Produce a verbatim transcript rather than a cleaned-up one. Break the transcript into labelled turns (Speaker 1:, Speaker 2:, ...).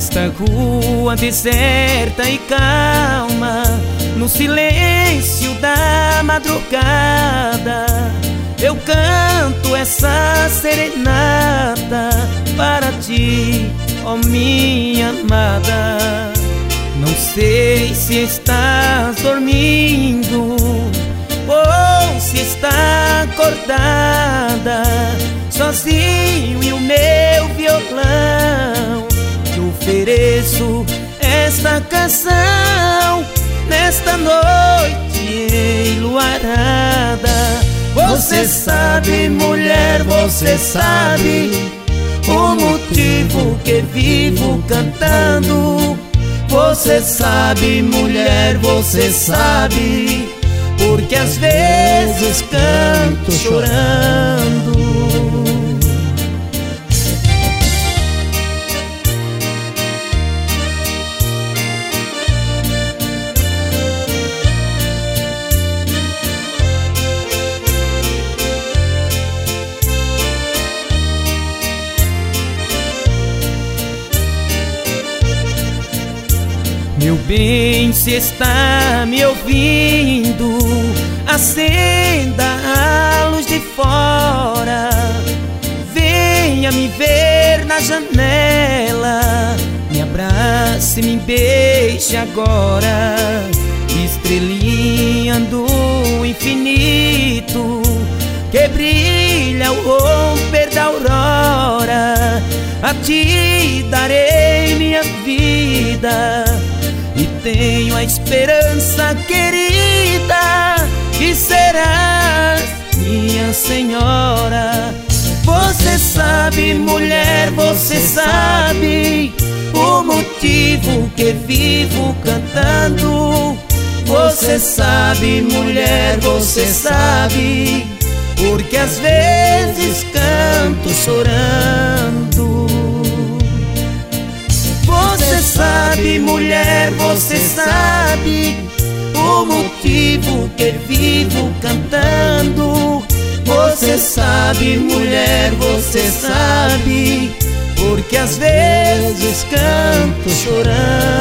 Speaker 1: Nesta rua deserta e calma, no silêncio da madrugada, eu canto essa serenata para ti, ó minha amada. Não sei se estás dormindo ou se está acordada, sozinho e o meu violão. Te ofereço esta canção nesta noite enluarada. Você sabe, mulher, você sabe o motivo que vivo cantando. Você sabe, mulher, você sabe porque às vezes canto chorando. Meu bem, se está me ouvindo, acenda a luz de fora. Venha me ver na janela, me abrace, me beije agora. Estrelinha do infinito que brilha ao romper da aurora, a ti darei minha vida. E tenho a esperança, querida, que serás minha senhora. Você sabe, mulher, você sabe o motivo que vivo cantando. Você sabe, mulher, você sabe porque às vezes canto chorando. Você sabe, mulher, você sabe o motivo que vivo cantando. Você sabe, mulher, você sabe porque às vezes canto chorando.